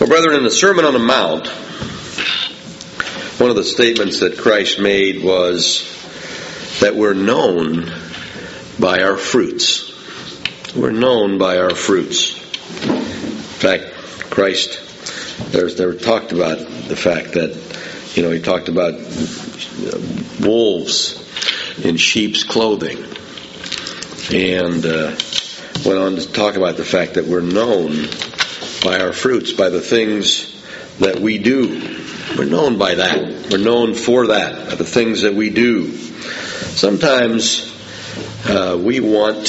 Well, brethren, in the Sermon on the Mount, one of the statements that Christ made was that we're known by our fruits. We're known by our fruits. In fact, Christ there talked about the fact that, he talked about wolves in sheep's clothing. And went on to talk about the fact that we're known by our fruits, by the things that we do. We're known by that. We're known for that, by the things that we do. Sometimes we want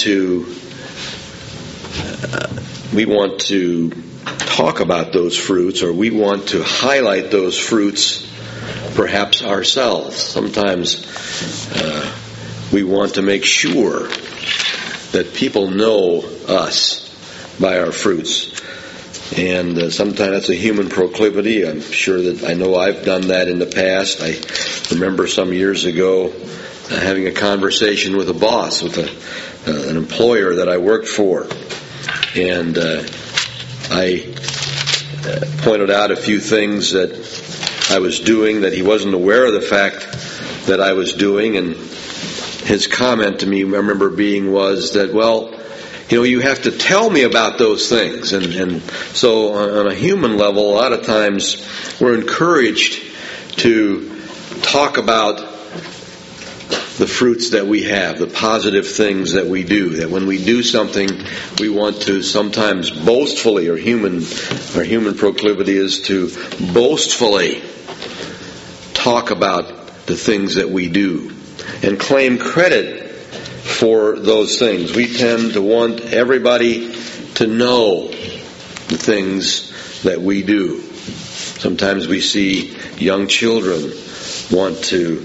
to talk about those fruits, or we want to highlight those fruits perhaps ourselves. Sometimes we want to make sure that people know us by our fruits. And sometimes that's a human proclivity. I'm sure that I know I've done that in the past. I remember some years ago having a conversation with a boss, with an employer that I worked for. And I pointed out a few things that I was doing that he wasn't aware of the fact that I was doing. And his comment to me, I remember was that, well, you have to tell me about those things. And so on a human level, a lot of times we're encouraged to talk about the fruits that we have, the positive things that we do. That when we do something, we want to sometimes boastfully, our human proclivity is to boastfully talk about the things that we do and claim credit for those things. We tend to want everybody to know the things that we do. Sometimes we see young children want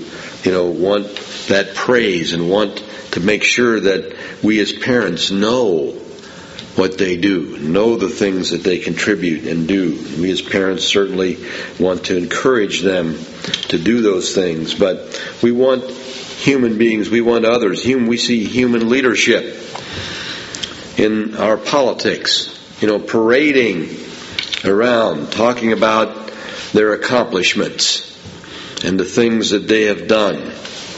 that praise and want to make sure that we as parents know what they do, know the things that they contribute and do. We as parents certainly want to encourage them to do those things, but we want human beings, we want others. We see human leadership in our politics, parading around, talking about their accomplishments and the things that they have done.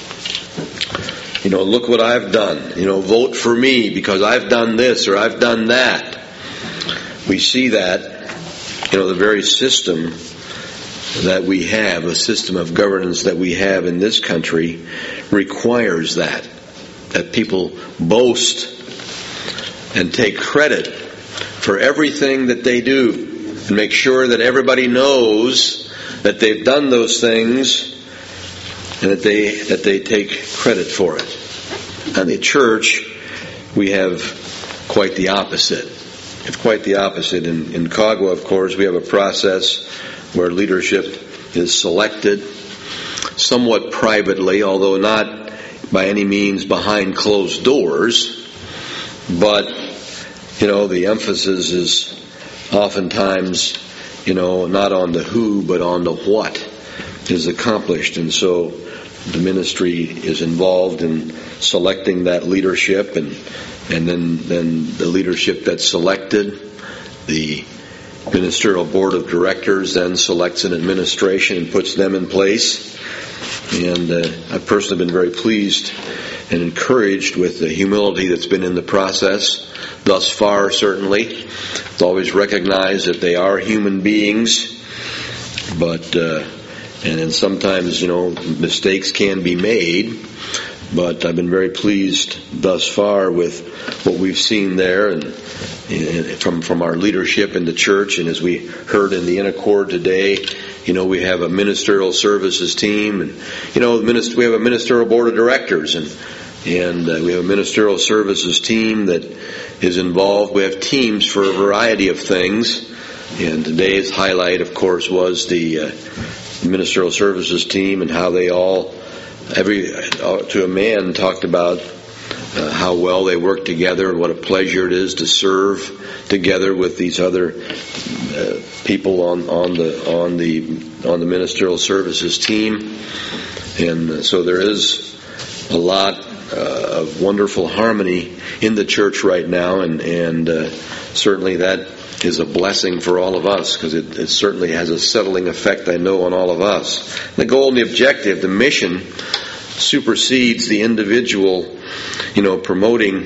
Look what I've done. Vote for me because I've done this or I've done that. We see that, the very system that we have, a system of governance that we have in this country requires that people boast and take credit for everything that they do and make sure that everybody knows that they've done those things and that they take credit for it. In the church, we have quite the opposite. It's quite the opposite. In Kagwa, of course, we have a process where leadership is selected somewhat privately, although not by any means behind closed doors. But, the emphasis is oftentimes, not on the who, but on the what is accomplished. And so the ministry is involved in selecting that leadership, and then the leadership that's selected, the ministerial board of directors then selects an administration and puts them in place. And I've personally been very pleased and encouraged with the humility that's been in the process thus far, certainly. It's always recognized that they are human beings, but and then sometimes, mistakes can be made. But I've been very pleased thus far with what we've seen there, and from our leadership in the church. And as we heard in the Inaccord today, we have a ministerial services team, and we have a ministerial board of directors, and we have a ministerial services team that is involved. We have teams for a variety of things, and today's highlight, of course, was the ministerial services team and how they all, to a man, talked about how well they work together and what a pleasure it is to serve together with these other people on the ministerial services team. And so there is a lot of wonderful harmony in the church right now, and certainly that is a blessing for all of us, because it certainly has a settling effect, I know, on all of us. The goal and the objective, the mission, supersedes the individual, promoting,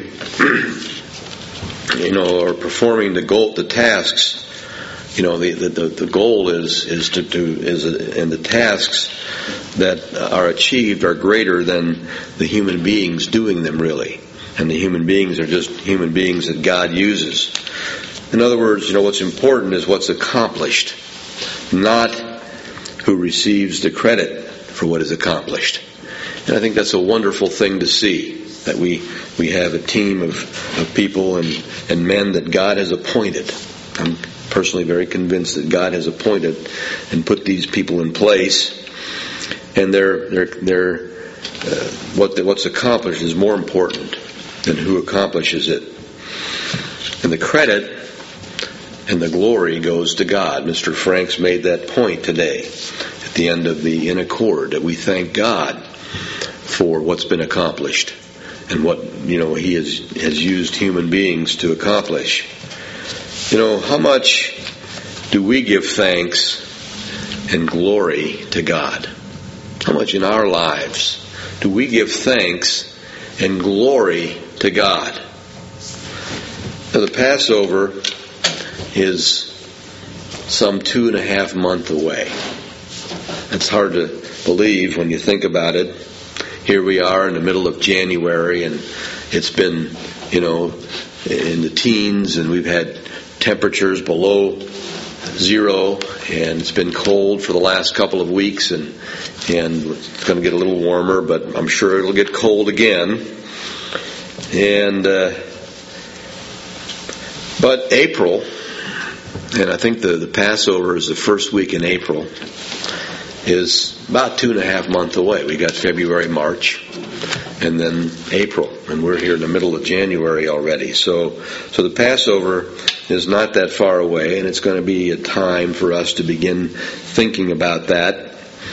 or performing the tasks. The goal is to do, and the tasks that are achieved are greater than the human beings doing them, really. And the human beings are just human beings that God uses. In other words, what's important is what's accomplished, not who receives the credit for what is accomplished. And I think that's a wonderful thing to see, that we have a team of people and men that God has appointed. I'm personally very convinced that God has appointed and put these people in place, and what's accomplished is more important than who accomplishes it. And the credit and the glory goes to God. Mr. Franks made that point today at the end of the In Accord, that we thank God for what's been accomplished and what He has used human beings to accomplish. How much do we give thanks and glory to God? How much in our lives do we give thanks and glory to God? Now, the Passover is some 2.5 months away. It's hard to believe when you think about it. Here we are in the middle of January, and it's been, in the teens, and we've had temperatures below zero, and it's been cold for the last couple of weeks, and it's going to get a little warmer, but I'm sure it'll get cold again. But April, and I think the Passover is the first week in April, is about 2.5 months away. We got February, March, and then April, and we're here in the middle of January already. So the Passover is not that far away, and it's going to be a time for us to begin thinking about that.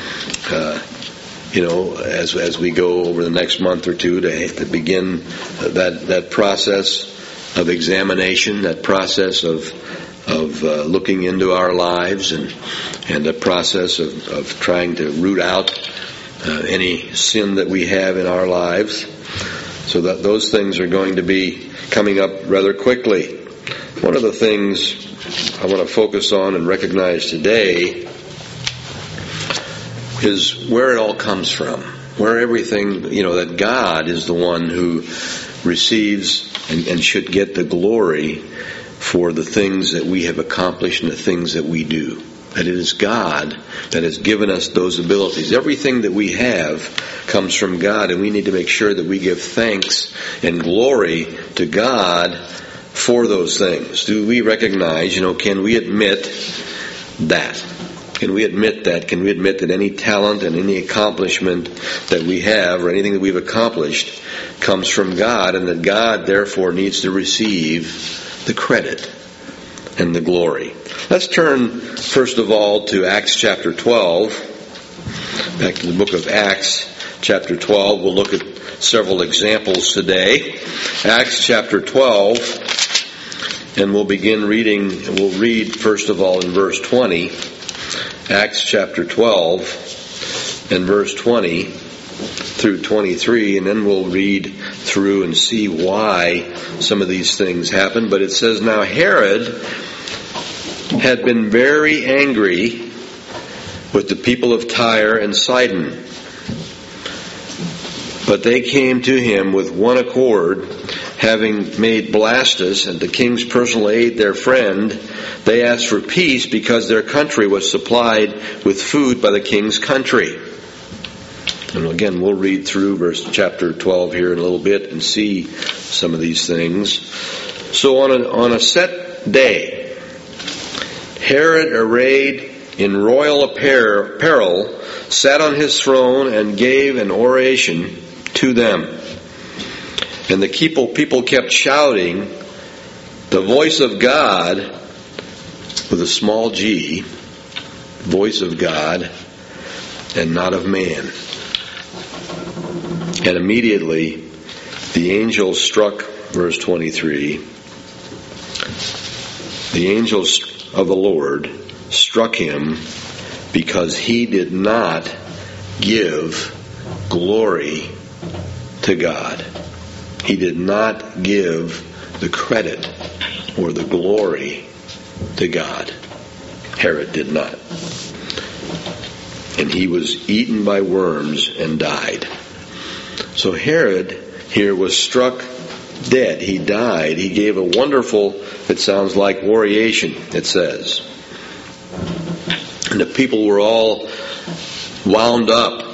As we go over the next month or two to begin that process of examination, that process of looking into our lives, and the process of trying to root out any sin that we have in our lives. So that those things are going to be coming up rather quickly. One of the things I want to focus on and recognize today is where it all comes from. Where everything, that God is the one who receives and should get the glory for the things that we have accomplished and the things that we do. That it is God that has given us those abilities. Everything that we have comes from God, and we need to make sure that we give thanks and glory to God for those things. Do we recognize, can we admit that? Can we admit that? Can we admit that any talent and any accomplishment that we have, or anything that we've accomplished, comes from God, and that God therefore needs to receive the credit and the glory? Let's turn first of all to Acts chapter 12. Back to the book of Acts chapter 12. We'll look at several examples today. Acts chapter 12, and we'll begin reading. We'll read first of all in verse 20. Acts chapter 12 and verse 20 through 23, and then we'll read through and see why some of these things happen. But it says, "Now Herod had been very angry with the people of Tyre and Sidon. But they came to him with one accord, having made Blastus and the king's personal aide their friend. They asked for peace because their country was supplied with food by the king's country." And again, we'll read through chapter 12 here in a little bit and see some of these things. "So on a set day, Herod, arrayed in royal apparel, sat on his throne and gave an oration to them. And the people kept shouting, 'The voice of God,' with a small g, voice of God, and not of man. And immediately The angel struck, verse 23, the angels of the Lord struck him because he did not give glory to God. He did not give the credit or the glory to God. Herod did not. And he was eaten by worms and died. So Herod here was struck dead. He died. He gave a wonderful, it sounds like, oration, it says. And the people were all wound up.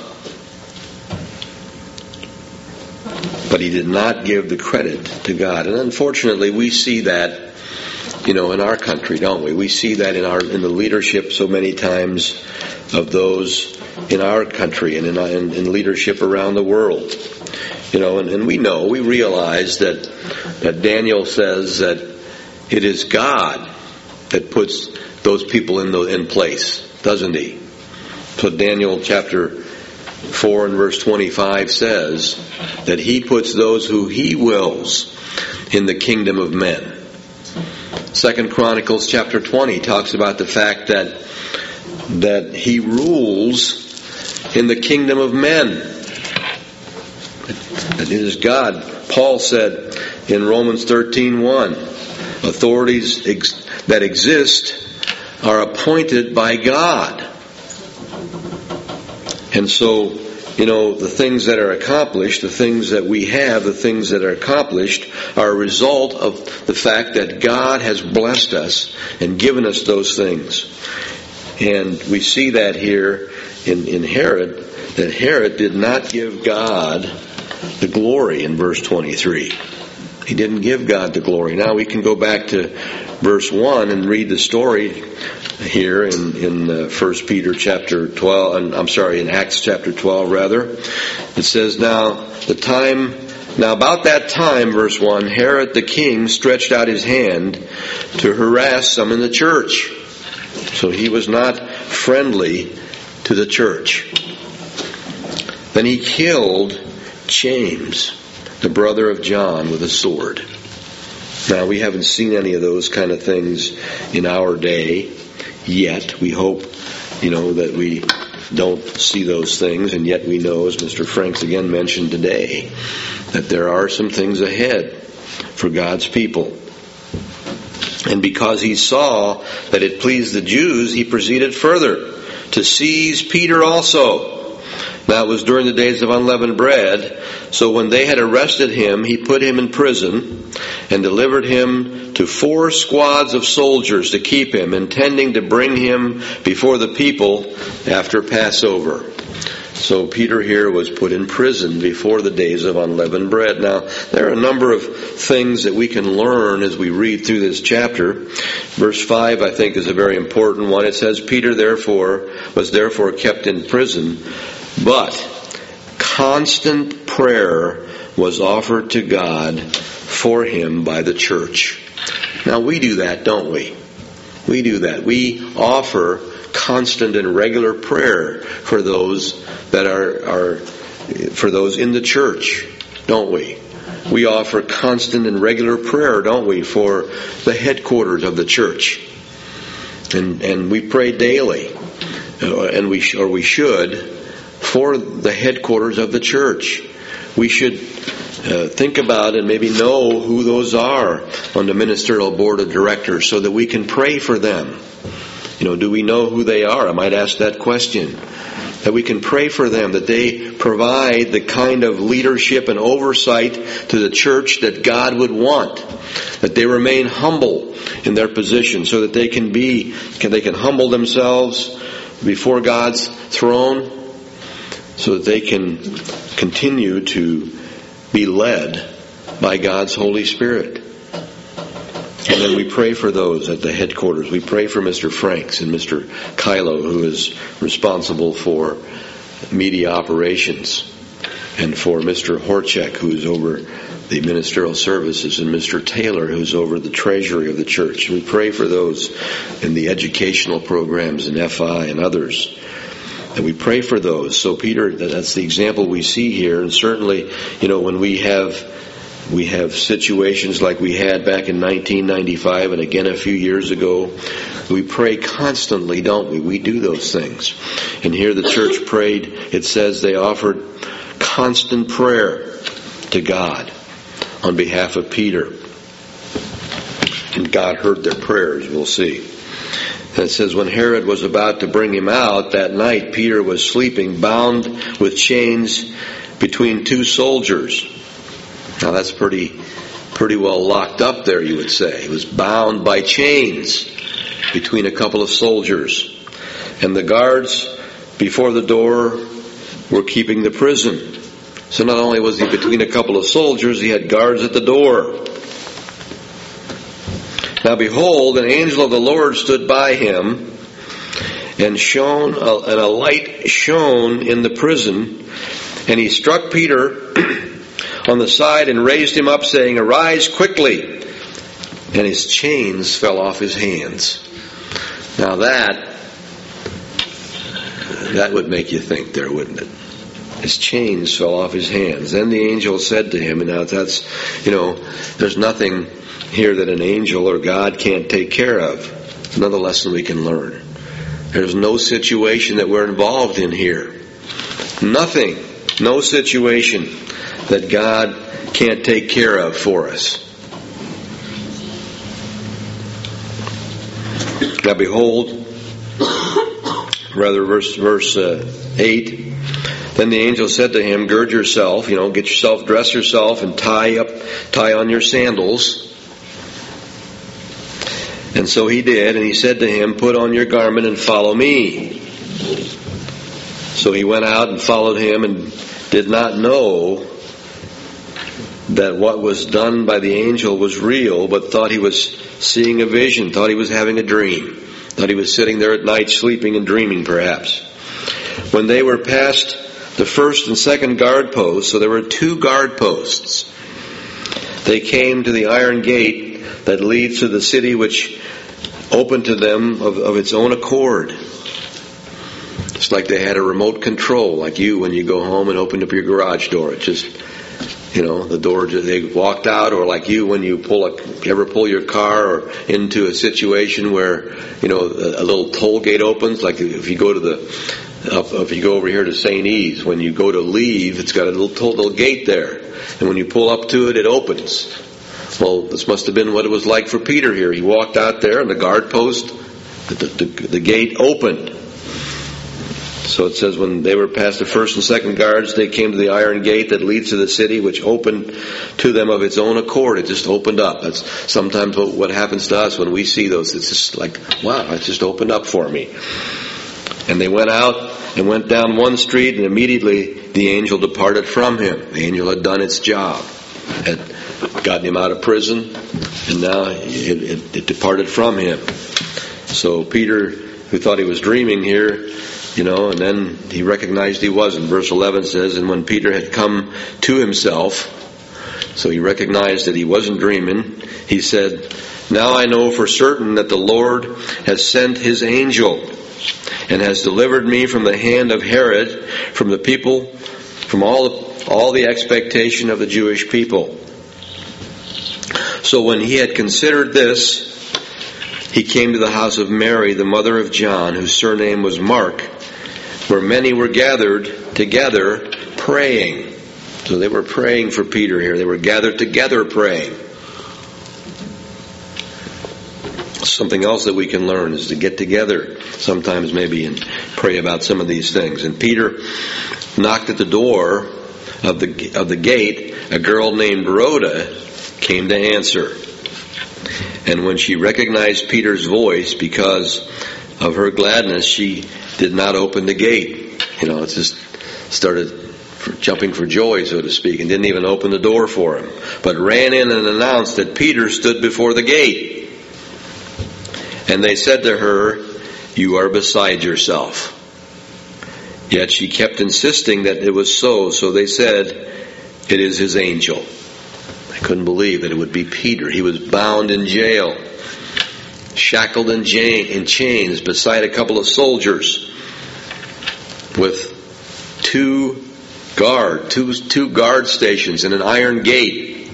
But he did not give the credit to God. And unfortunately, we see that, in our country, don't we? We see that in the leadership so many times of those in our country and in leadership around the world. And we realize that Daniel says that it is God that puts those people in place, doesn't he? So Daniel chapter 4 and verse 25 says that he puts those who he wills in the kingdom of men. 2 Chronicles chapter 20 talks about the fact that he rules in the kingdom of men. That it is God. Paul said in Romans 13:1, authorities that exist are appointed by God. And so, the things that are accomplished, the things that we have, the things that are accomplished are a result of the fact that God has blessed us and given us those things. And we see that here in Herod, that Herod did not give God the glory in verse 23. He didn't give God the glory. Now we can go back to verse 1 and read the story here in 1 Peter chapter 12, in Acts chapter 12 rather. It says, Now about that time, verse 1, Herod the king stretched out his hand to harass some in the church. So he was not friendly to the church. Then he killed James, the brother of John, with a sword. Now, we haven't seen any of those kind of things in our day yet. We hope, that we don't see those things, and yet we know, as Mr. Franks again mentioned today, that there are some things ahead for God's people. And because he saw that it pleased the Jews, he proceeded further to seize Peter also. Now it was during the days of unleavened bread. So when they had arrested him, he put him in prison and delivered him to 4 squads of soldiers to keep him, intending to bring him before the people after Passover. So Peter here was put in prison before the days of unleavened bread. Now, there are a number of things that we can learn as we read through this chapter. Verse 5, I think, is a very important one. It says, Peter was therefore kept in prison, but constant prayer was offered to God for him by the church. Now, we do that, don't we? We do that. We offer constant and regular prayer for those that are for those in the church, don't we? We offer constant and regular prayer, don't we, for the headquarters of the church, and we pray daily, and we should, for the headquarters of the church. We should think about and maybe know who those are on the ministerial board of directors, so that we can pray for them. Do we know who they are? I might ask that question. That we can pray for them, that they provide the kind of leadership and oversight to the church that God would want. That they remain humble in their position, so that they can humble themselves before God's throne, so that they can continue to be led by God's Holy Spirit. And then we pray for those at the headquarters. We pray for Mr. Franks and Mr. Kylo, who is responsible for media operations, and for Mr. Horchek, who's over the ministerial services, and Mr. Taylor, who's over the treasury of the church. We pray for those in the educational programs and FI and others. And we pray for those. So Peter, that's the example we see here. And certainly, when we have We have situations like we had back in 1995 and again a few years ago. We pray constantly, don't we? We do those things. And here the church prayed, it says they offered constant prayer to God on behalf of Peter. And God heard their prayers, we'll see. And it says, when Herod was about to bring him out that night, Peter was sleeping, bound with chains between two soldiers. Now that's pretty well locked up there, you would say. He was bound by chains between a couple of soldiers. And the guards before the door were keeping the prison. So not only was he between a couple of soldiers, he had guards at the door. Now behold, an angel of the Lord stood by him, and a light shone in the prison, and he struck Peter on the side and raised him up, saying, "Arise quickly." And his chains fell off his hands. Now that would make you think there, wouldn't it? His chains fell off his hands. Then the angel said to him, and now that's, there's nothing here that an angel or God can't take care of. Another lesson we can learn. There's no situation that we're involved in here. Nothing. No situation that God can't take care of for us. Now behold, verse 8, then the angel said to him, gird yourself, dress yourself and tie on your sandals. And so he did, and he said to him, put on your garment and follow me. So he went out and followed him and did not know that what was done by the angel was real, but thought he was seeing a vision, thought he was having a dream, thought he was sitting there at night sleeping and dreaming perhaps. When they were past the first and second guard posts, so there were 2 guard posts, they came to the iron gate that leads to the city, which opened to them of its own accord. It's like they had a remote control, like you when you go home and open up your garage door. It just, the door, they walked out, or like you when you ever pull your car or into a situation where, a little toll gate opens, like if you go over here to St. E's, when you go to leave, it's got a little gate there. And when you pull up to it, it opens. Well, this must have been what it was like for Peter here. He walked out there and the guard post, the gate opened. So it says when they were past the first and second guards, they came to the iron gate that leads to the city, which opened to them of its own accord. It just opened up. That's sometimes what happens to us when we see those. It's just like, wow, it just opened up for me. And they went out and went down one street, and immediately the angel departed from him. The angel had done its job, had gotten him out of prison, and now it departed from him. So Peter, who thought he was dreaming here, and then he recognized he wasn't. Verse 11 says, and when Peter had come to himself, so he recognized that he wasn't dreaming, he said, now I know for certain that the Lord has sent his angel and has delivered me from the hand of Herod, from the people, from all the expectation of the Jewish people. So when he had considered this, he came to the house of Mary, the mother of John, whose surname was Mark, where many were gathered together praying. So they were praying for Peter here. They were gathered together praying. Something else that we can learn is to get together sometimes maybe and pray about some of these things. And Peter knocked at the door of the gate. A girl named Rhoda came to answer. And when she recognized Peter's voice, because of her gladness, she did not open the gate. It just started jumping for joy, so to speak, and didn't even open the door for him, but ran in and announced that Peter stood before the gate. And they said to her, you are beside yourself. Yet she kept insisting that it was so they said, it is his angel. I couldn't believe that it would be Peter. He was bound in jail, shackled in chains beside a couple of soldiers with two guard stations and an iron gate.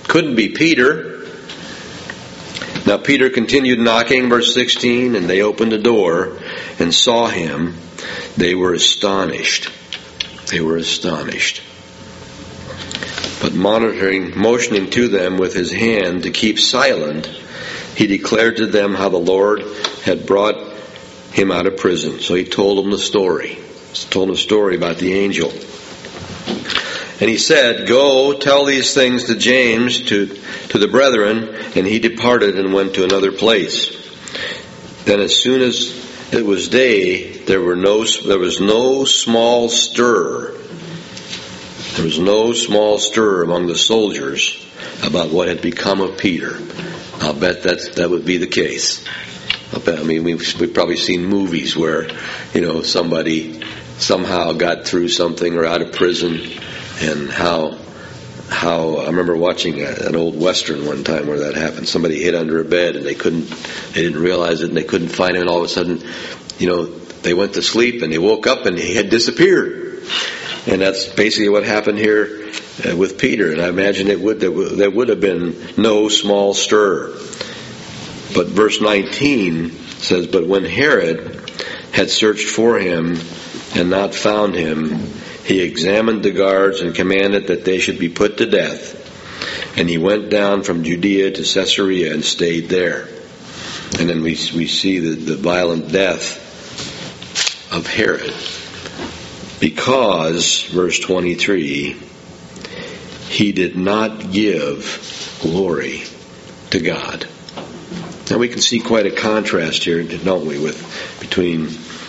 Couldn't be Peter. Now Peter continued knocking, verse 16, and they opened the door and saw him. They were astonished. They were astonished. But motioning to them with his hand to keep silent, he declared to them how the Lord had brought him out of prison. So he told them the story. He told them a story about the angel. And he said, "Go, tell these things to James, to the brethren." And he departed and went to another place. Then as soon as it was day, there was no small stir. There was no small stir among the soldiers about what had become of Peter. I'll bet that would be the case. We've probably seen movies where, somebody somehow got through something or out of prison, and how I remember watching an old Western one time where that happened. Somebody hid under a bed and they didn't realize it, and they couldn't find him, and all of a sudden, they went to sleep and they woke up and he had disappeared. And that's basically what happened here with Peter. And I imagine there would have been no small stir. But verse 19 says, "But when Herod had searched for him and not found him, he examined the guards and commanded that they should be put to death. And he went down from Judea to Caesarea and stayed there." And then we see the violent death of Herod. Because, verse 23, he did not give glory to God. Now we can see quite a contrast here, don't we, between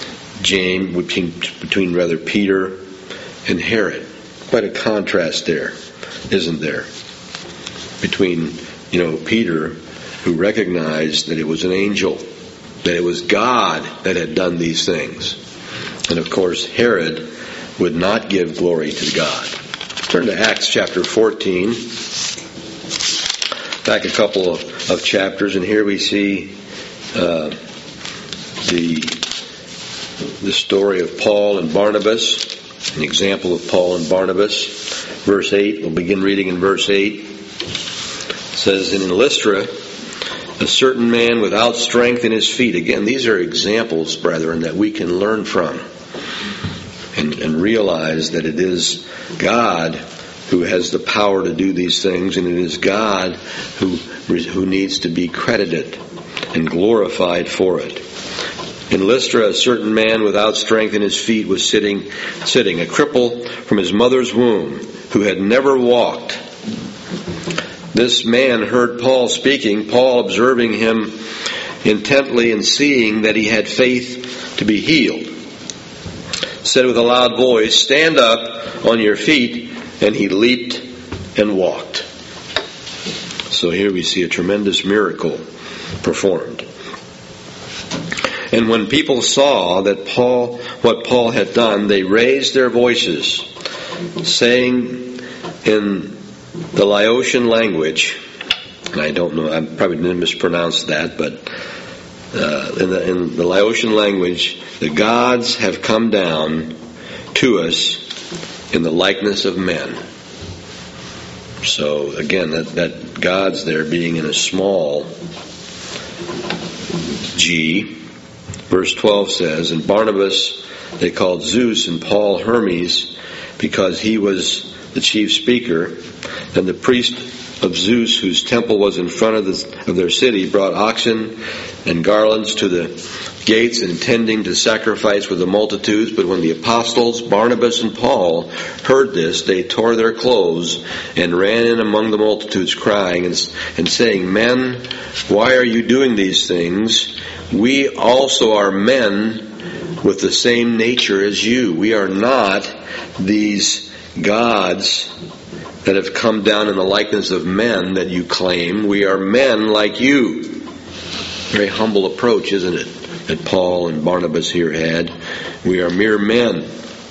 Peter and Herod. Quite a contrast there, isn't there? Between, Peter, who recognized that it was an angel, that it was God that had done these things. And of course, Herod would not give glory to God. Turn to Acts chapter 14. Back a couple of chapters, and here we see the story of Paul and Barnabas, an example of Paul and Barnabas. Verse 8, we'll begin reading in verse 8. It says, "And in Lystra, a certain man without strength in his feet." Again, these are examples, brethren, that we can learn from and realize that it is God who has the power to do these things, and it is God who needs to be credited and glorified for it. In Lystra, a certain man without strength in his feet was sitting, a cripple from his mother's womb, who had never walked. This man heard Paul speaking. Paul, observing him intently and seeing that he had faith to be healed, said with a loud voice, "Stand up on your feet." And he leaped and walked. So here we see a tremendous miracle performed. And when people saw that what Paul had done, they raised their voices, saying in the Laotian language, and I don't know, I probably didn't mispronounce that, but in the Laotian language, "The gods have come down to us in the likeness of men." So again, that God's there being in a small g. Verse 12 says, "And Barnabas they called Zeus, and Paul Hermes, because he was the chief speaker. Then the priest of Zeus, whose temple was in front of their city, brought oxen and garlands to the gates, intending to sacrifice with the multitudes. But when the apostles Barnabas and Paul heard this, they tore their clothes and ran in among the multitudes, crying and saying, 'Men, why are you doing these things? We also are men with the same nature as you. We are not these gods that have come down in the likeness of men that you claim. We are men like you.'" Very humble approach, isn't it, that Paul and Barnabas here had? We are mere men.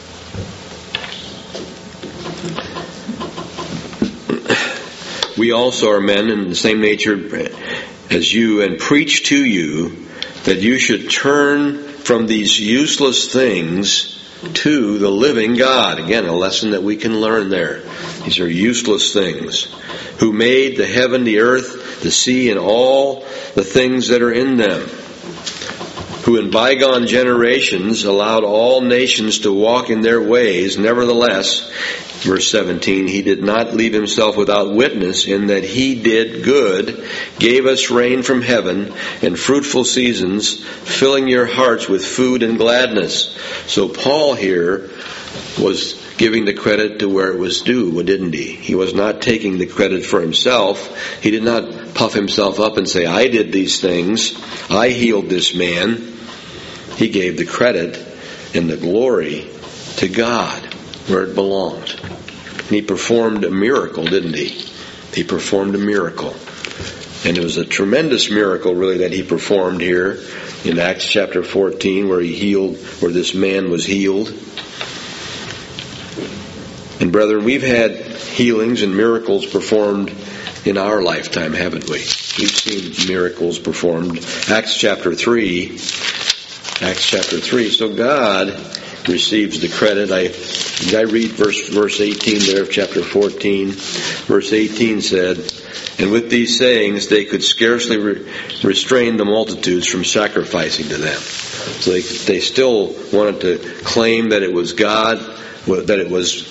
"We also are men in the same nature as you, and preach to you that you should turn from these useless things to the living God. Again, a lesson that we can learn there. These are useless things. Who made the heaven, the earth, the sea, and all the things that are in them. Who in bygone generations allowed all nations to walk in their ways. Nevertheless, verse 17, He did not leave Himself without witness, in that He did good, gave us rain from heaven and fruitful seasons, filling your hearts with food and gladness. So Paul here was giving the credit to where it was due, didn't he? He was not taking the credit for himself. He did not puff himself up and say, I did these things, I healed this man. He gave the credit and the glory to God, where it belonged. And he performed a miracle, didn't he? He performed a miracle. And it was a tremendous miracle, really, that he performed here in Acts chapter 14, where this man was healed. And brethren, we've had healings and miracles performed in our lifetime, haven't we? We've seen miracles performed. Acts chapter 3. So God receives the credit. I read verse 18 there of chapter 14. Verse 18 said, and with these sayings they could scarcely restrain the multitudes from sacrificing to them. So they still wanted to claim that it was God, that it was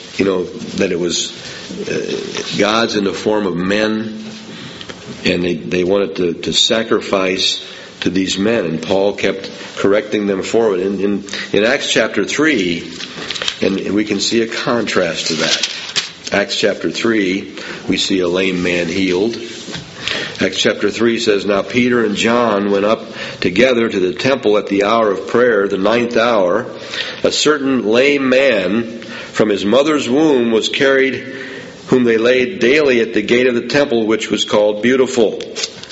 gods in the form of men, and they wanted to sacrifice to these men, and Paul kept correcting them forward. In Acts chapter 3, and we can see a contrast to that. Acts chapter 3, we see a lame man healed. Acts chapter 3 says, now Peter and John went up together to the temple at the hour of prayer, the 9th hour. A certain lame man from his mother's womb was carried, whom they laid daily at the gate of the temple, which was called Beautiful,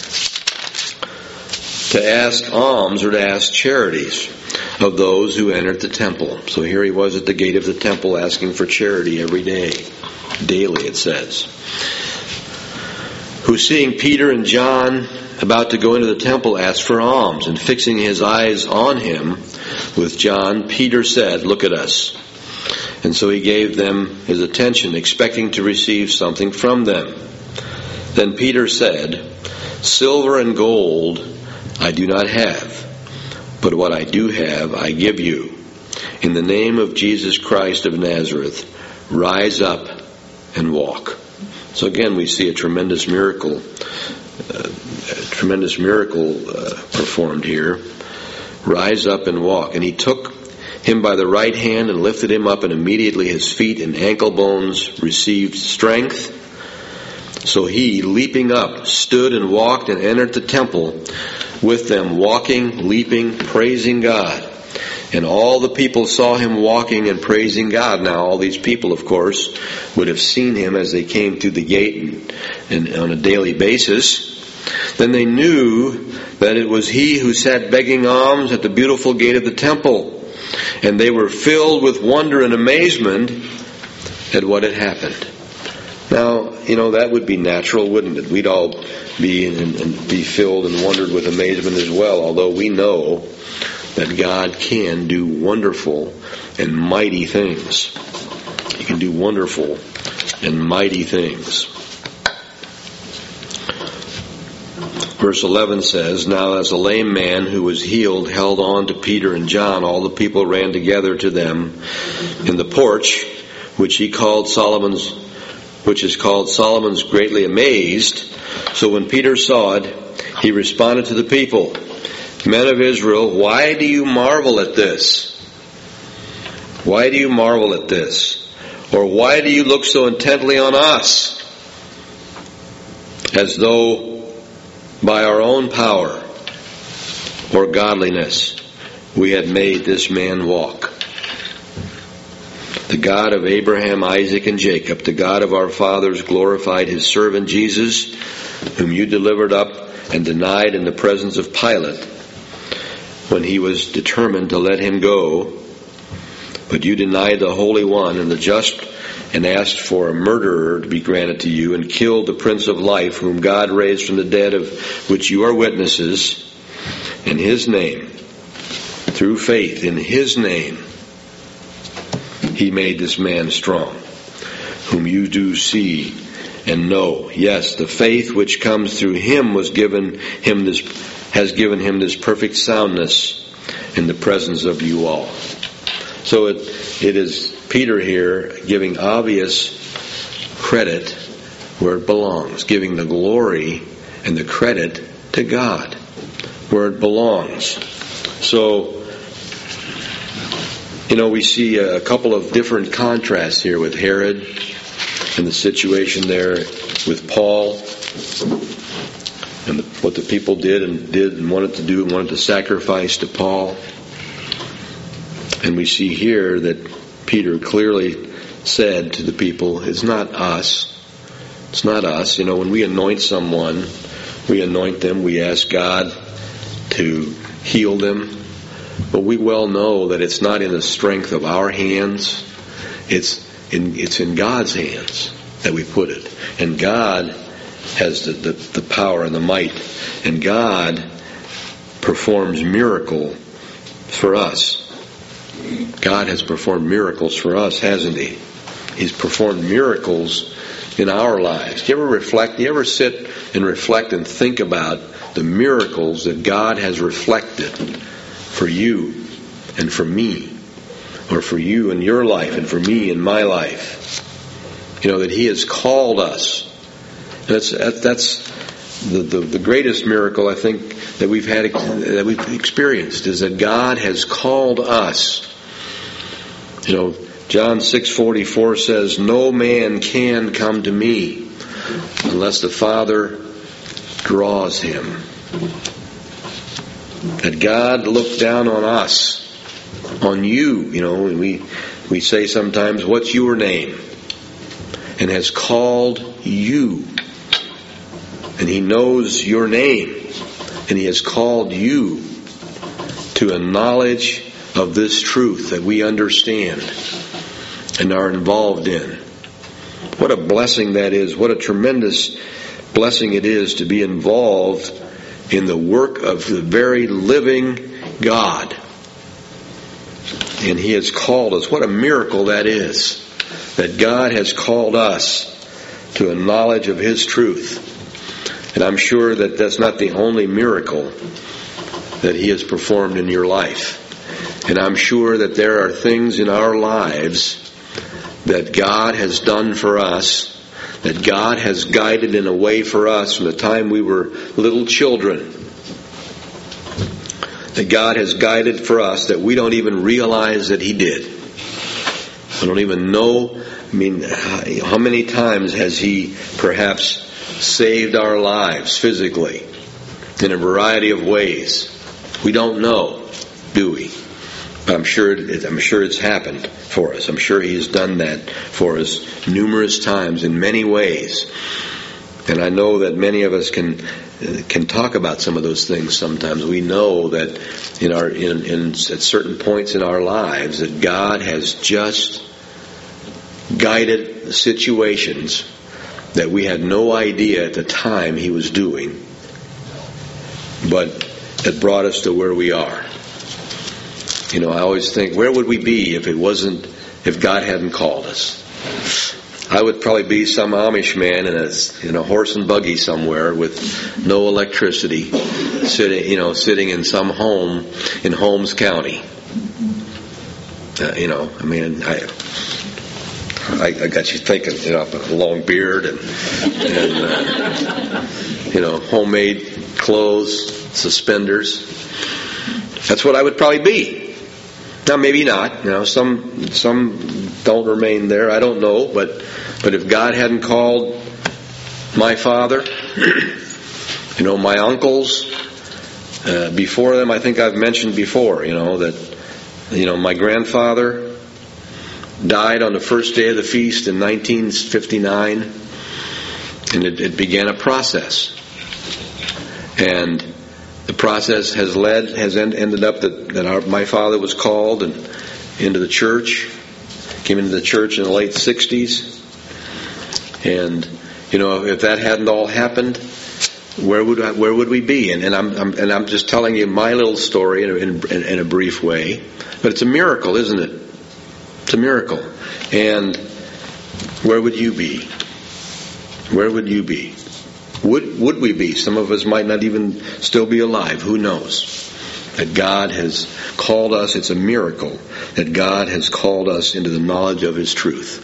to ask alms or to ask charities of those who entered the temple. So here he was at the gate of the temple asking for charity every day. Daily, it says. Who, seeing Peter and John about to go into the temple, asked for alms, and fixing his eyes on him with John, Peter said, look at us. And so he gave them his attention, expecting to receive something from them. Then Peter said, silver and gold I do not have, but what I do have I give you. In the name of Jesus Christ of Nazareth, rise up and walk. So again, we see a tremendous miracle performed here. Rise up and walk. And he took him by the right hand and lifted him up, and immediately his feet and ankle bones received strength. So he, leaping up, stood and walked and entered the temple with them, walking, leaping, praising God. And all the people saw him walking and praising God. Now, all these people, of course, would have seen him as they came through the gate and on a daily basis. Then they knew that it was he who sat begging alms at the beautiful gate of the temple. And they were filled with wonder and amazement at what had happened. Now, that would be natural, wouldn't it? We'd all be filled and wondered with amazement as well, although we know that God can do wonderful and mighty things. He can do wonderful and mighty things. Verse 11 says, now as a lame man who was healed held on to Peter and John, all the people ran together to them in the porch, which is called Solomon's greatly amazed. So when Peter saw it, he responded to the people, men of Israel, why do you marvel at this? Why do you marvel at this? Or why do you look so intently on us, as though by our own power or godliness we had made this man walk? The God of Abraham, Isaac, and Jacob, the God of our fathers, glorified his servant Jesus, whom you delivered up and denied in the presence of Pilate, when he was determined to let him go. But you denied the Holy One and the just, and asked for a murderer to be granted to you, and killed the Prince of Life, whom God raised from the dead, of which you are witnesses. In his name, through faith in his name, He made this man strong, whom you do see and know. Yes, the faith which comes through him has given him this perfect soundness in the presence of you all. So it is Peter here giving obvious credit where it belongs, giving the glory and the credit to God where it belongs. So, we see a couple of different contrasts here with Herod and the situation there with Paul and what the people did and wanted to do and wanted to sacrifice to Paul. And we see here that Peter clearly said to the people, it's not us. It's not us. When we anoint someone, we anoint them, we ask God to heal them. But we well know that it's not in the strength of our hands. It's in God's hands that we put it. And God has the power and the might. And God performs miracle for us. God has performed miracles for us, hasn't He? He's performed miracles in our lives. Do you ever reflect? Do you ever sit and reflect and think about the miracles that God has reflected for you and for me, or for you in your life and for me in my life? That He has called us. That's the greatest miracle I think that we've experienced, is that God has called us. John 6:44 says, "No man can come to me unless the Father draws him." That God looked down on us, on you, and we say sometimes, "What's your name?" and has called you. And He knows your name, and He has called you to a knowledge of this truth that we understand and are involved in. What a blessing that is. What a tremendous blessing it is to be involved in the work of the very living God. And He has called us. What a miracle that is, that God has called us to a knowledge of His truth. And I'm sure that that's not the only miracle that He has performed in your life. And I'm sure that there are things in our lives that God has done for us, that God has guided in a way for us from the time we were little children, that God has guided for us that we don't even realize that He did. I don't even know, how many times has He perhaps saved our lives physically in a variety of ways. We don't know, do we? But I'm sure it's happened for us. I'm sure He has done that for us numerous times in many ways. And I know that many of us can talk about some of those things sometimes. We know that at certain points in our lives that God has just guided situations that we had no idea at the time He was doing, but that brought us to where we are. I always think, where would we be if God hadn't called us? I would probably be some Amish man in a horse and buggy somewhere with no electricity, sitting in some home in Holmes County. I got you thinking, a long beard and homemade clothes, suspenders. That's what I would probably be. Now, maybe not. Some don't remain there. I don't know, but if God hadn't called my father, my uncles, before them, I think I've mentioned before, that my grandfather died on the first day of the feast in 1959, and it began a process. And the process has ended up that my father was called and into the church, came into the church in the late 60s. And if that hadn't all happened, where would we be? And I'm just telling you my little story in a brief way, but it's a miracle, isn't it? It's a miracle. And where would you be? Where would you be? Would we be? Some of us might not even still be alive. Who knows? That God has called us. It's a miracle that God has called us into the knowledge of His truth.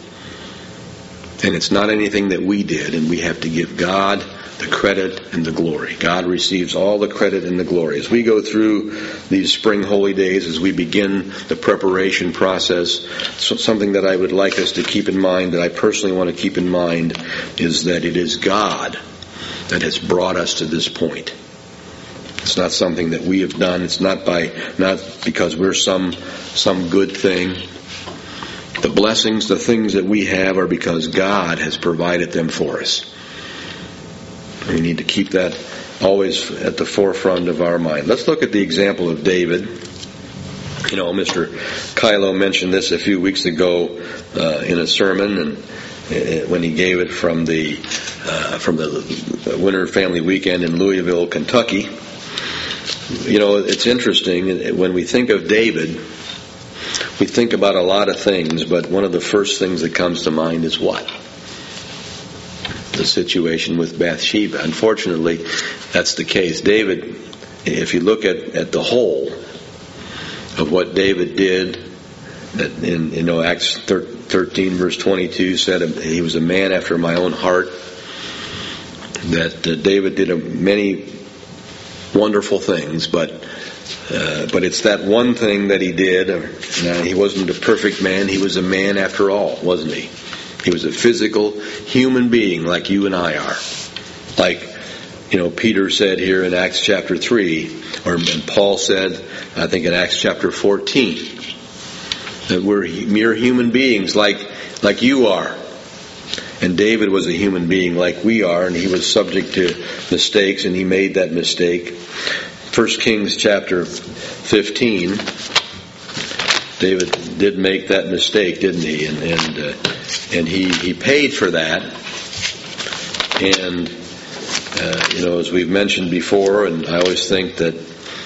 And it's not anything that we did, and we have to give God the credit and the glory. God receives all the credit and the glory. As we go through these spring holy days, as we begin the preparation process, something that I would like us to keep in mind, that I personally want to keep in mind, is that it is God that has brought us to this point. It's not something that we have done. It's not because we're some good thing. The blessings, the things that we have, are because God has provided them for us. We need to keep that always at the forefront of our mind. Let's look at the example of David. You know, Mr. Kylo mentioned this a few weeks ago in a sermon, and when he gave it from the Winter Family Weekend in Louisville, Kentucky. You know, it's interesting, when we think of David, we think about a lot of things, but one of the first things that comes to mind is what? The situation with Bathsheba. Unfortunately, that's the case. David, if you look at the whole of what David did, in Acts 13 verse 22 said he was a man after my own heart, that David did many wonderful things, but it's that one thing that he did. He wasn't a perfect man. He was a man after all, wasn't he? He was a physical human being like you and I are. Like, Peter said here in Acts chapter 3, and Paul said, I think in Acts chapter 14, that we're mere human beings like you are. And David was a human being like we are, and he was subject to mistakes, and he made that mistake. 1 Kings chapter 15, David did make that mistake, didn't he? And he paid for that. And as we've mentioned before, and I always think that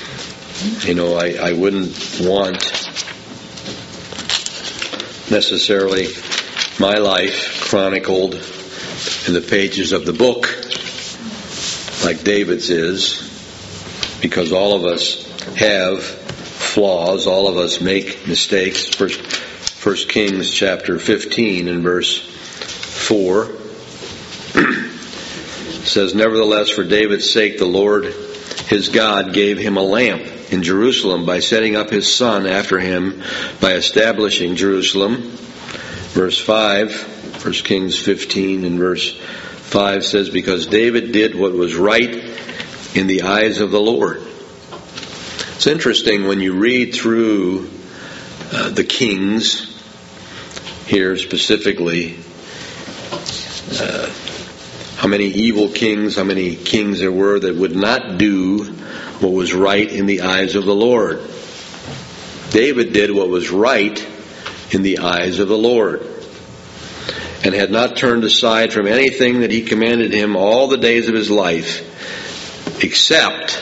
I wouldn't want necessarily my life chronicled in the pages of the book like David's is, because all of us have flaws, all of us make mistakes. 1 Kings chapter 15 and verse 4 says, Nevertheless, for David's sake the Lord his God gave him a lamp in Jerusalem by setting up his son after him, by establishing Jerusalem. Verse 5, 1 Kings 15 and verse 5 says, Because David did what was right in the eyes of the Lord. It's interesting when you read through the kings here specifically, how many evil kings, how many kings there were that would not do what was right in the eyes of the Lord. David did what was right in the eyes of the Lord, and had not turned aside from anything that he commanded him all the days of his life, except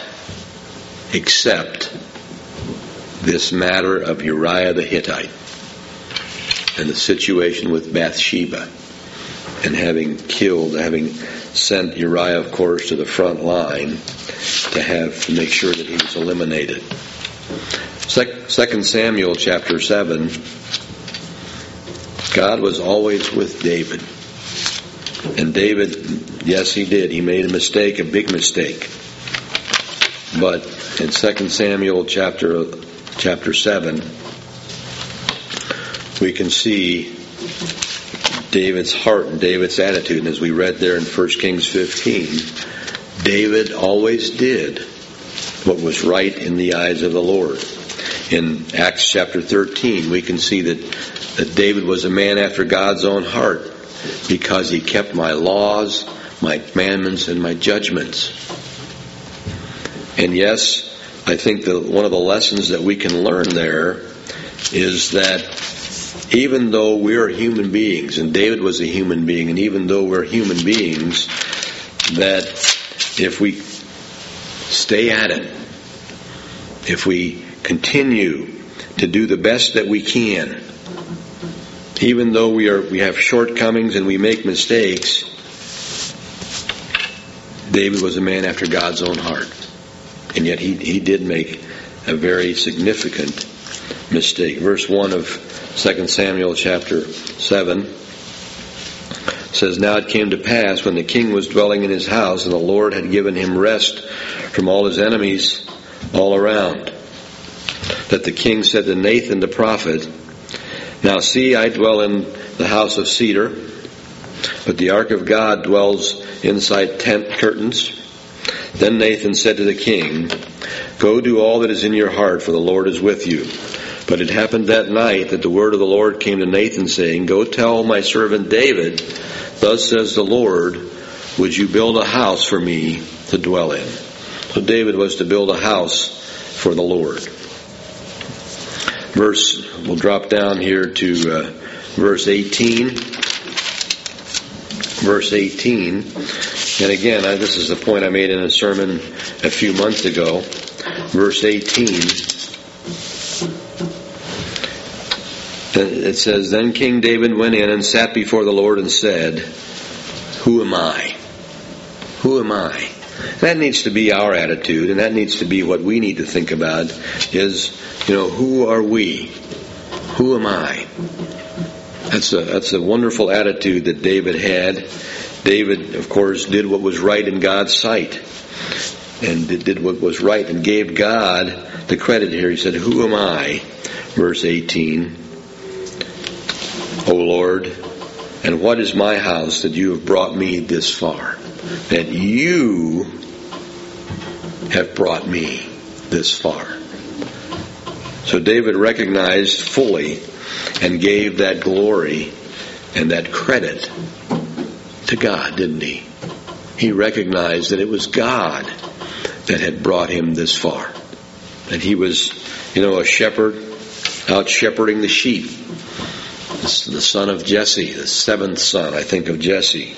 this matter of Uriah the Hittite and the situation with Bathsheba, and having sent Uriah, of course, to the front line to make sure that he was eliminated. 2 Samuel chapter 7, God was always with David. And David, yes, he did. He made a mistake, a big mistake. But in 2 Samuel chapter 7, we can see David's heart and David's attitude. And as we read there in 1 Kings 15, David always did what was right in the eyes of the Lord. In Acts chapter 13, we can see that David was a man after God's own heart, because he kept my laws, my commandments, and my judgments. And yes, I think that one of the lessons that we can learn there is that even though we're human beings, and David was a human being, and even though we're human beings, that if we stay at it, if we continue to do the best that we can, even though we have shortcomings and we make mistakes, David was a man after God's own heart. And yet he did make a very significant mistake. Verse 1 of 2 Samuel chapter 7 says, "Now it came to pass, when the king was dwelling in his house, and the Lord had given him rest from all his enemies all around, that the king said to Nathan the prophet, 'Now see, I dwell in the house of cedar, but the ark of God dwells inside tent curtains.' Then Nathan said to the king, 'Go do all that is in your heart, for the Lord is with you.' But it happened that night that the word of the Lord came to Nathan, saying, 'Go tell my servant David, thus says the Lord, would you build a house for me to dwell in?'" So David was to build a house for the Lord. We'll drop down here to verse 18. Verse 18. And again, this is the point I made in a sermon a few months ago. Verse 18. It says, "Then King David went in and sat before the Lord and said, 'Who am I? Who am I?'" That needs to be our attitude, and that needs to be what we need to think about is, who are we? Who am I? That's a wonderful attitude that David had. David, of course, did what was right in God's sight, and did what was right and gave God the credit here. He said, "Who am I?" Verse 18. "O Lord, and what is my house that you have brought me this far?" That you have brought me this far. So David recognized fully and gave that glory and that credit to God, didn't he? He recognized that it was God that had brought him this far. That he was, a shepherd out shepherding the sheep. The son of Jesse, the seventh son, I think, of Jesse.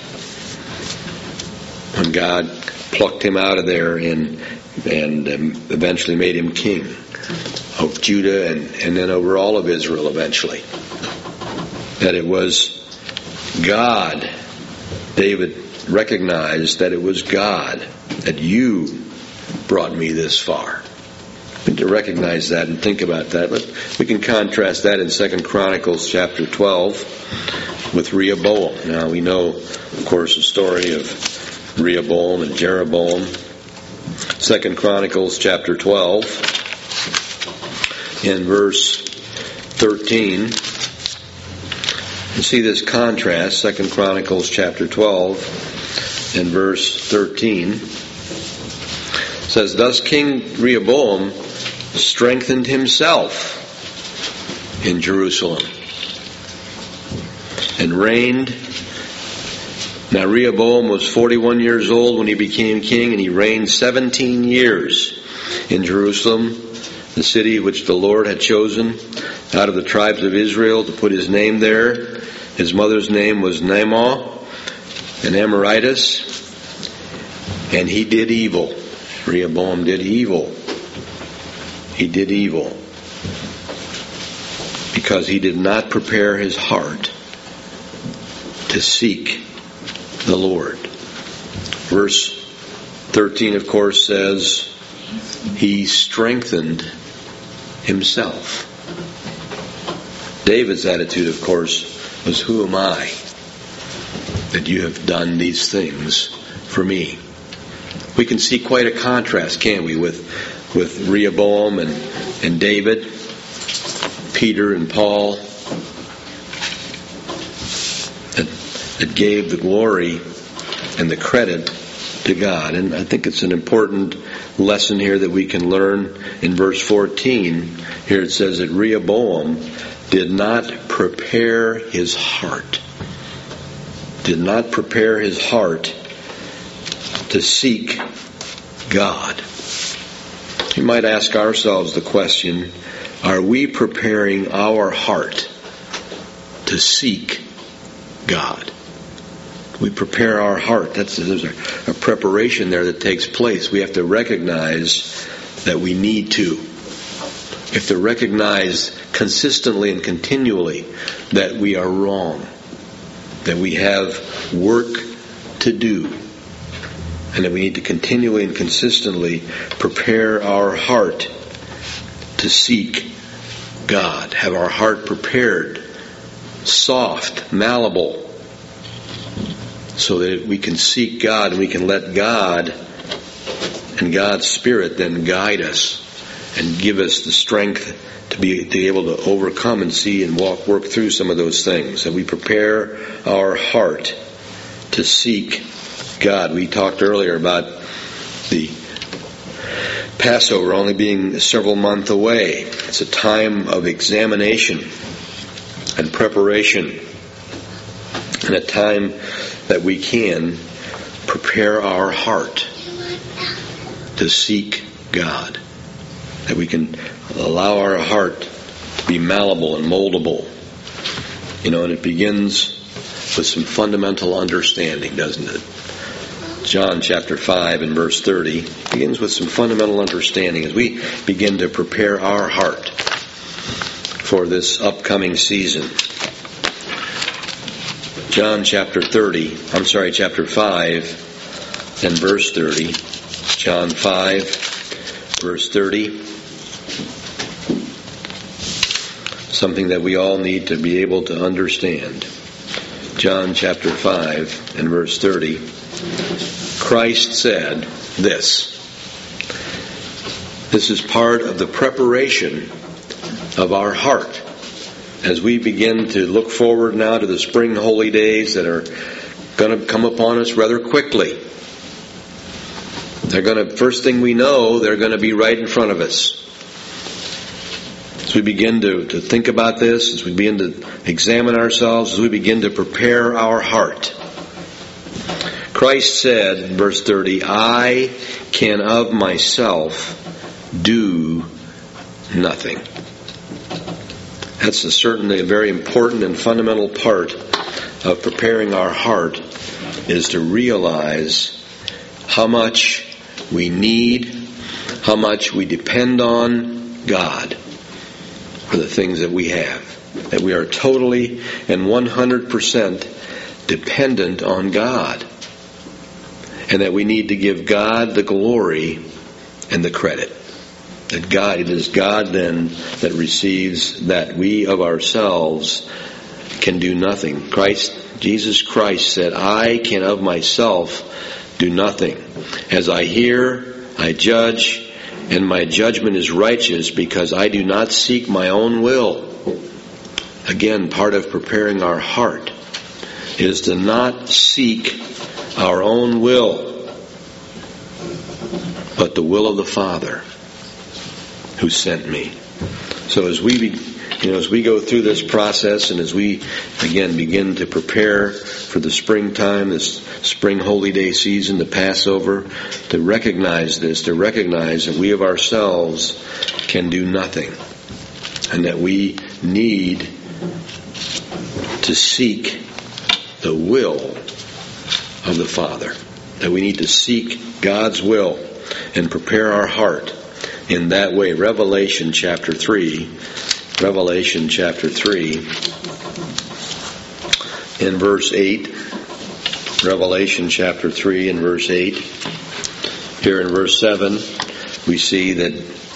When God plucked him out of there and eventually made him king of Judah and then over all of Israel eventually. That it was God. David recognized that it was God, that you brought me this far. We need to recognize that and think about that. But we can contrast that in 2 Chronicles chapter 12 with Rehoboam. Now we know, of course, the story of Rehoboam and Jeroboam. 2 Chronicles chapter 12 in verse 13. You see this contrast, 2 Chronicles chapter 12 and verse 13. It says, "Thus King Rehoboam strengthened himself in Jerusalem and reigned." Now Rehoboam was 41 years old when he became king, and he reigned 17 years in Jerusalem, the city which the Lord had chosen out of the tribes of Israel to put his name there. His mother's name was Naamah, an Amorite, and he did evil. Rehoboam did evil. He did evil because he did not prepare his heart to seek the Lord. Verse 13, of course, says he strengthened himself. David's attitude, of course, was, "Who am I that you have done these things for me?" We can see quite a contrast, can't we, with Rehoboam and David, Peter and Paul, that gave the glory and the credit to God. And I think it's an important lesson here that we can learn in verse 14. Here it says that Rehoboam did not prepare his heart. Did not prepare his heart to seek God. We might ask ourselves the question, are we preparing our heart to seek God? We prepare our heart. There's a preparation there that takes place. We have to recognize that we need to. We have to recognize consistently and continually that we are wrong, that we have work to do, and that we need to continually and consistently prepare our heart to seek God. Have our heart prepared, soft, malleable, so that we can seek God and we can let God and God's Spirit then guide us and give us the strength to be able to overcome and see and work through some of those things. That we prepare our heart to seek God. We talked earlier about the Passover only being several months away. It's a time of examination and preparation, and a time that we can prepare our heart to seek God. That we can allow our heart to be malleable and moldable. And it begins with some fundamental understanding, doesn't it? John chapter 5 and verse 30 begins with some fundamental understanding as we begin to prepare our heart for this upcoming season. Chapter 5 and verse 30. John 5, verse 30. Something that we all need to be able to understand. John chapter 5 and verse 30. Christ said this. This is part of the preparation of our heart as we begin to look forward now to the spring holy days that are going to come upon us rather quickly. First thing we know, they're going to be right in front of us. As we begin to think about this, as we begin to examine ourselves, as we begin to prepare our heart. Christ said in verse 30, I can of myself do nothing. That's certainly a very important and fundamental part of preparing our heart, is to realize how much we need, how much we depend on God for the things that we have. That we are totally and 100% dependent on God. And that we need to give God the glory and the credit. That it is God then that receives that we of ourselves can do nothing. Jesus Christ said, I can of myself do nothing. As I hear, I judge, and my judgment is righteous because I do not seek my own will. Again, part of preparing our heart is to not seek our own will, but the will of the Father who sent me. So as we go through this process, and as we again begin to prepare for the springtime, this spring holy day season, the Passover, to recognize that we of ourselves can do nothing, and that we need to seek the will of the Father. That we need to seek God's will and prepare our heart in that way. Revelation chapter 3 in verse 8. Revelation chapter 3 and verse 8. Here in verse 7 we see that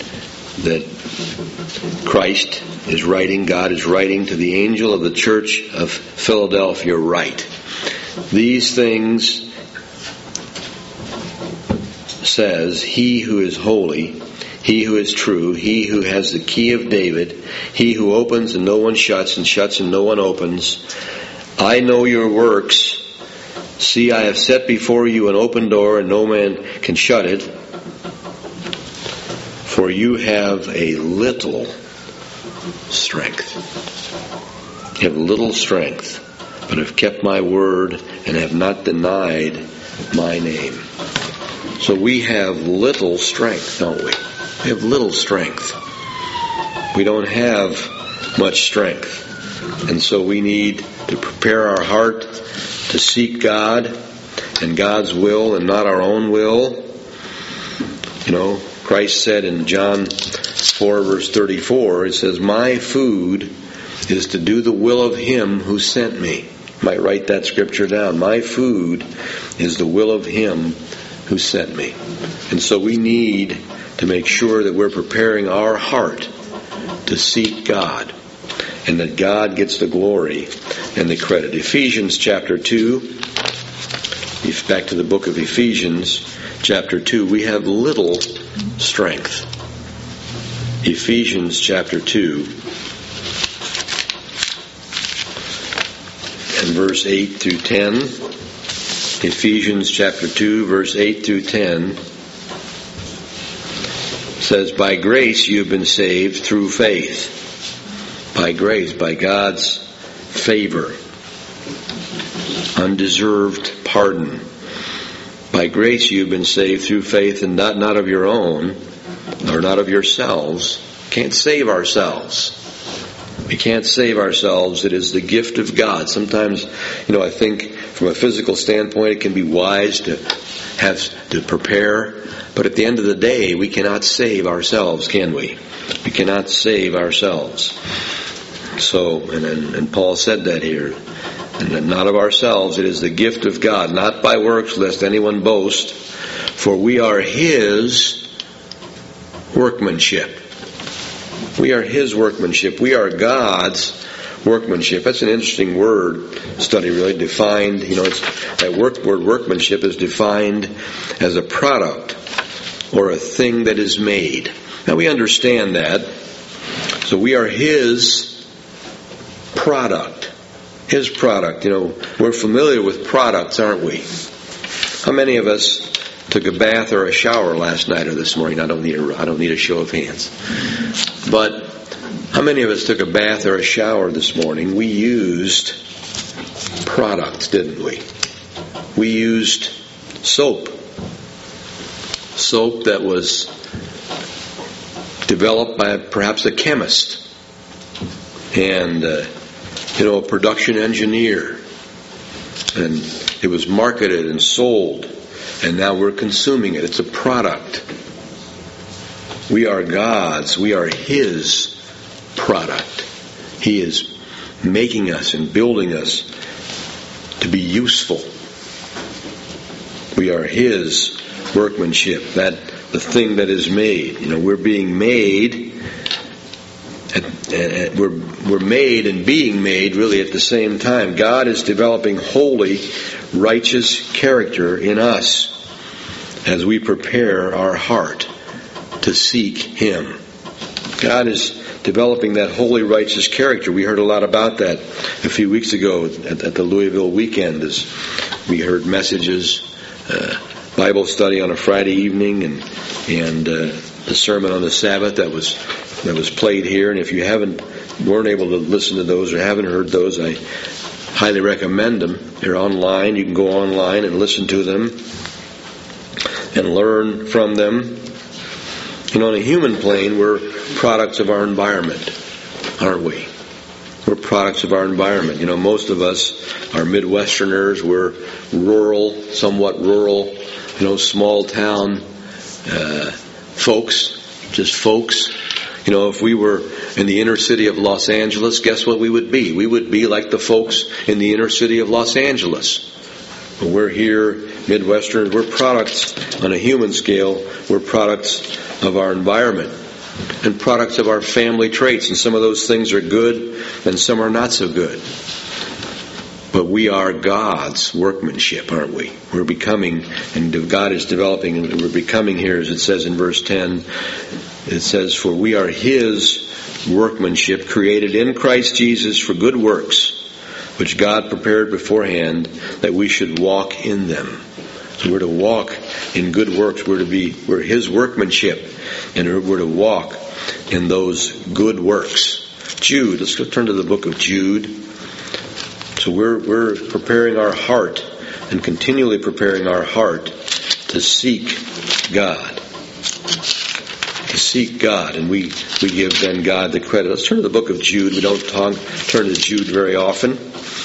Christ is writing, God is writing to the angel of the church of Philadelphia, write, these things says he who is holy, he who is true, he who has the key of David, he who opens and no one shuts, and shuts and no one opens. I know your works. See, I have set before you an open door, and no man can shut it. For you have a little strength. You have little strength, but have kept my word and have not denied my name. So we have little strength, don't we? We have little strength. We don't have much strength. And so we need to prepare our heart to seek God and God's will and not our own will. Christ said in John 4 verse 34, it says, "My food is to do the will of Him who sent me." You might write that scripture down. My food is the will of Him who sent me. And so we need to make sure that we're preparing our heart to seek God, and that God gets the glory and the credit. Ephesians chapter 2, back to the book of Ephesians chapter 2, we have little strength. Ephesians chapter 2 and verse 8 through 10. Ephesians chapter 2 verse 8 through 10 says, "By grace you've been saved through faith." By grace, by God's favor, undeserved pardon. By grace you've been saved through faith, and not of your own, or not of yourselves. Can't save ourselves. We can't save ourselves. It is the gift of God. Sometimes, I think from a physical standpoint, it can be wise to prepare. But at the end of the day, we cannot save ourselves, can we? We cannot save ourselves. So, and Paul said that here. And not of ourselves, it is the gift of God, not by works, lest anyone boast. For we are His workmanship. We are His workmanship. We are God's workmanship. That's an interesting word study, really. Defined, that word workmanship is defined as a product or a thing that is made. Now we understand that. So we are His product. His product. We're familiar with products, aren't we? How many of us took a bath or a shower last night or this morning? I don't need a show of hands. But how many of us took a bath or a shower this morning? We used products, didn't we? We used soap. Soap that was developed by perhaps a chemist and a production engineer, and it was marketed and sold, and now we're consuming it. It's a product. We are God's. We are His product. He is making us and building us to be useful. We are His workmanship, that the thing that is made. We're being made. We're made and being made really at the same time. God is developing holy, righteous character in us as we prepare our heart to seek Him. God is developing that holy, righteous character. We heard a lot about that a few weeks ago at the Louisville weekend, as we heard messages, Bible study on a Friday evening, and the sermon on the Sabbath that was played here. And if you weren't able to listen to those or haven't heard those, I highly recommend them. They're online. You can go online and listen to them and learn from them. On a human plane, we're products of our environment, aren't we? We're products of our environment. Most of us are Midwesterners. We're rural, somewhat rural, small town folks, just folks. If we were in the inner city of Los Angeles, guess what we would be? We would be like the folks in the inner city of Los Angeles. But we're here, Midwesterners. We're products on a human scale. We're products of our environment and products of our family traits. And some of those things are good and some are not so good. But we are God's workmanship, aren't we? We're becoming, and God is developing, and we're becoming here, as it says in verse 10. It says, "For we are His workmanship, created in Christ Jesus for good works, which God prepared beforehand that we should walk in them." So we're to walk in good works. We're His workmanship, and we're to walk in those good works. Jude, let's go turn to the book of Jude. So we're preparing our heart and continually preparing our heart to seek God. To seek God, and we give then God the credit. Let's turn to the book of Jude. We don't turn to Jude very often.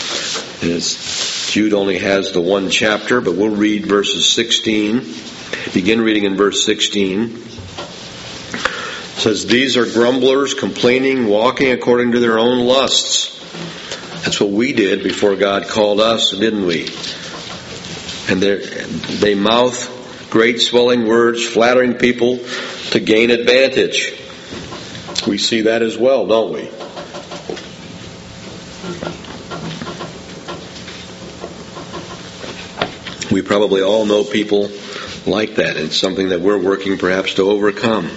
Jude only has the one chapter, but we'll read verses 16. Begin reading in verse 16. It says, these are grumblers, complaining, walking according to their own lusts. That's what we did before God called us, didn't we? And they mouth great swelling words, flattering people to gain advantage. We see that as well, don't we? We probably all know people like that. It's something that we're working perhaps to overcome.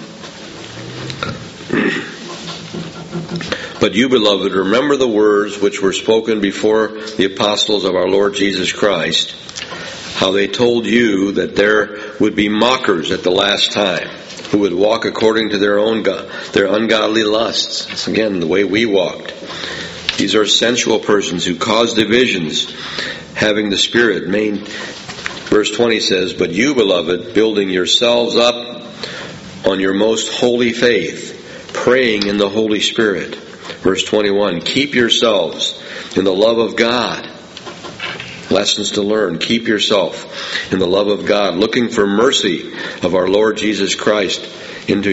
But you, beloved, remember the words which were spoken before the apostles of our Lord Jesus Christ, how they told you that there would be mockers at the last time, who would walk according to their ungodly lusts. It's again the way we walked. These are sensual persons who cause divisions, having the Spirit. Verse 20 says, but you, beloved, building yourselves up on your most holy faith, praying in the Holy Spirit. Verse 21, keep yourselves in the love of God. Lessons to learn. Keep yourself in the love of God, looking for mercy of our Lord Jesus Christ unto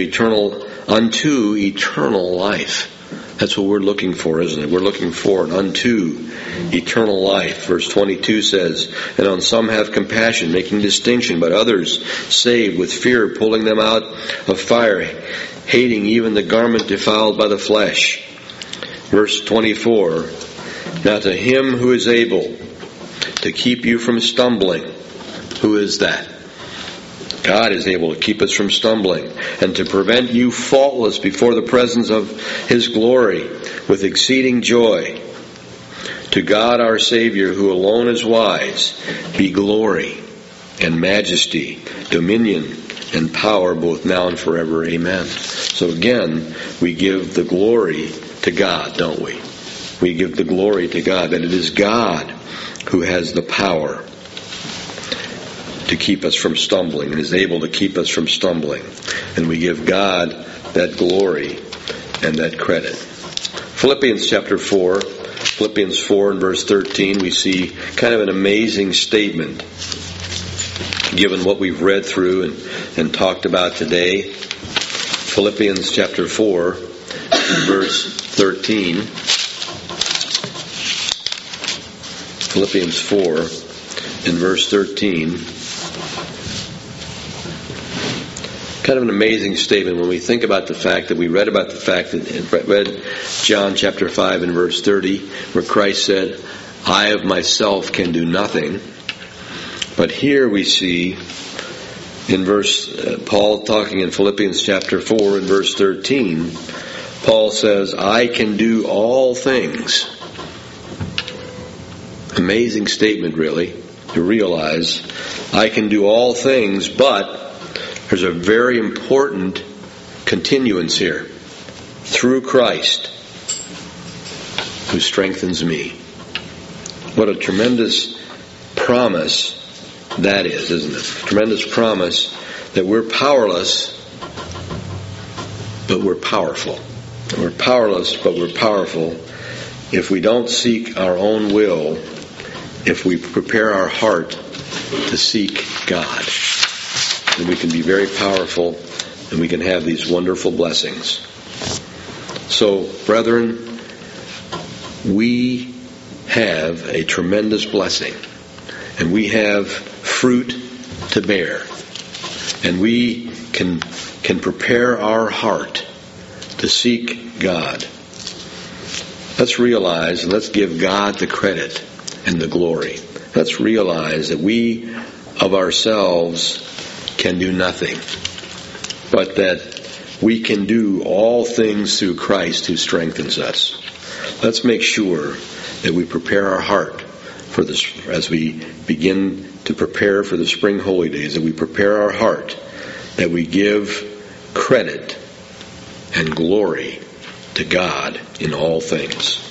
eternal life. That's what we're looking for, isn't it? We're looking for an unto eternal life. Verse 22 says, and on some have compassion, making distinction, but others saved with fear, pulling them out of fire, hating even the garment defiled by the flesh. Verse 24, now to him who is able to keep you from stumbling. Who is that? God is able to keep us from stumbling and to prevent you faultless before the presence of His glory with exceeding joy. To God our Savior, who alone is wise, be glory and majesty, dominion and power, both now and forever. Amen. So again, we give the glory to God, don't we? We give the glory to God, that it is God who has the power to keep us from stumbling and is able to keep us from stumbling. And we give God that glory and that credit. Philippians chapter 4, Philippians 4 and verse 13, we see kind of an amazing statement given what we've read through and talked about today. Philippians chapter 4 and verse 13. Philippians 4 in verse 13. Kind of an amazing statement when we think about the fact that we read John chapter 5 and verse 30, where Christ said, I of myself can do nothing. But here we see in Paul talking in Philippians chapter 4 and verse 13, Paul says, I can do all things. Amazing statement, really, to realize I can do all things, but there's a very important continuance here. Through Christ, who strengthens me. What a tremendous promise that is, isn't it? A tremendous promise that we're powerless, but we're powerful. We're powerless, but we're powerful if we don't seek our own will, if we prepare our heart to seek God. And we can be very powerful, and we can have these wonderful blessings. So, brethren, we have a tremendous blessing, and we have fruit to bear, and we can prepare our heart to seek God. Let's realize and let's give God the credit and the glory. Let's realize that we of ourselves can do nothing, but that we can do all things through Christ who strengthens us. Let's make sure that we prepare our heart for this as we begin to prepare for the spring holy days, that we prepare our heart, that we give credit and glory to God in all things.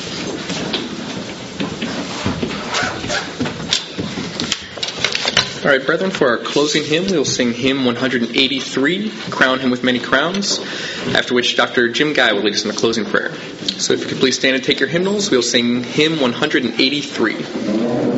All All right, brethren, for our closing hymn, we will sing hymn 183, Crown Him with Many Crowns, after which Dr. Jim Guy will lead us in the closing prayer. So if you could please stand and take your hymnals, we will sing hymn 183.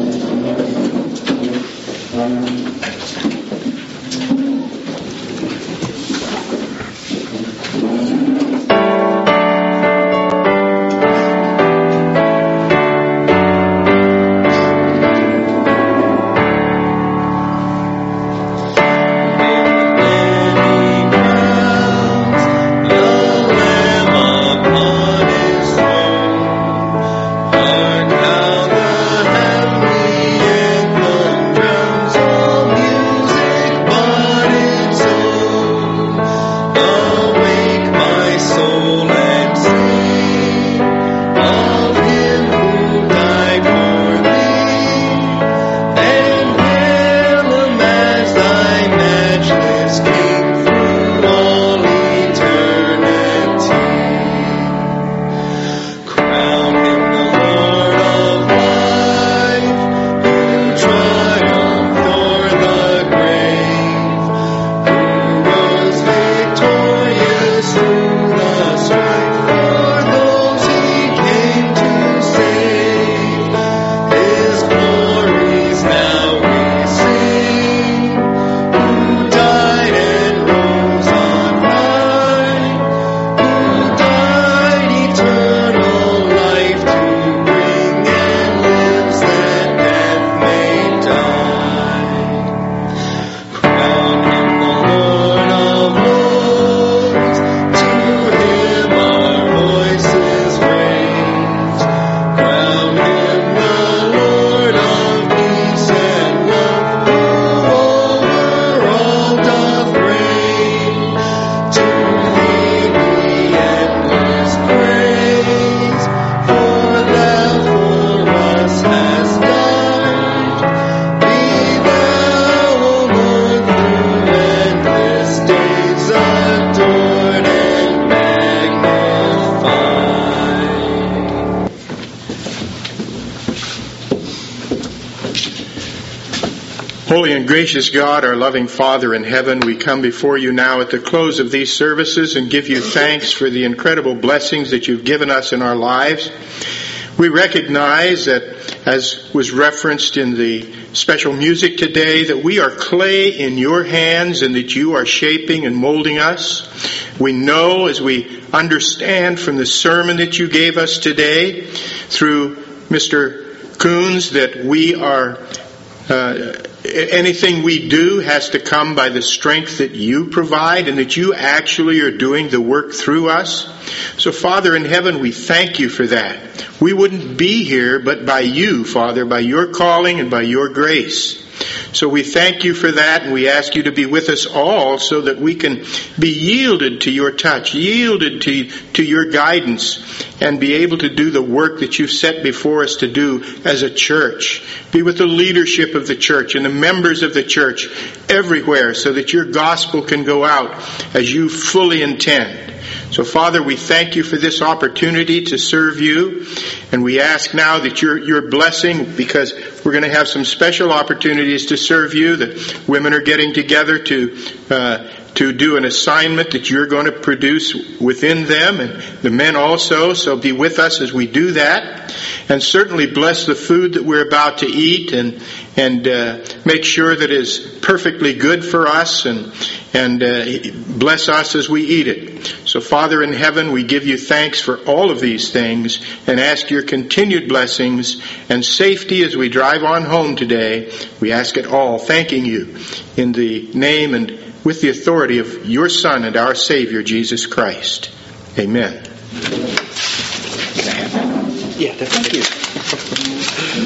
Holy and gracious God, our loving Father in heaven, we come before you now at the close of these services and give you thanks for the incredible blessings that you've given us in our lives. We recognize that, as was referenced in the special music today, that we are clay in your hands and that you are shaping and molding us. We know, as we understand from the sermon that you gave us today through Mr. Coons, that we are anything we do has to come by the strength that you provide and that you actually are doing the work through us. So, Father in heaven, we thank you for that. We wouldn't be here but by you, Father, by your calling and by your grace. So we thank you for that, and we ask you to be with us all so that we can be yielded to your touch, yielded to your guidance, and be able to do the work that you've set before us to do as a church. Be with the leadership of the church and the members of the church everywhere so that your gospel can go out as you fully intend. So, Father, we thank you for this opportunity to serve you, and we ask now that your blessing, because we're going to have some special opportunities to serve you. The women are getting together to do an assignment that you're going to produce within them, and the men also. So be with us as we do that, and certainly bless the food that we're about to eat, and make sure that it's perfectly good for us, and bless us as we eat it. So, Father in heaven, we give you thanks for all of these things and ask your continued blessings and safety as we drive on home today. We ask it all, thanking you in the name and with the authority of your Son and our Savior, Jesus Christ. Amen. Yeah, thank you.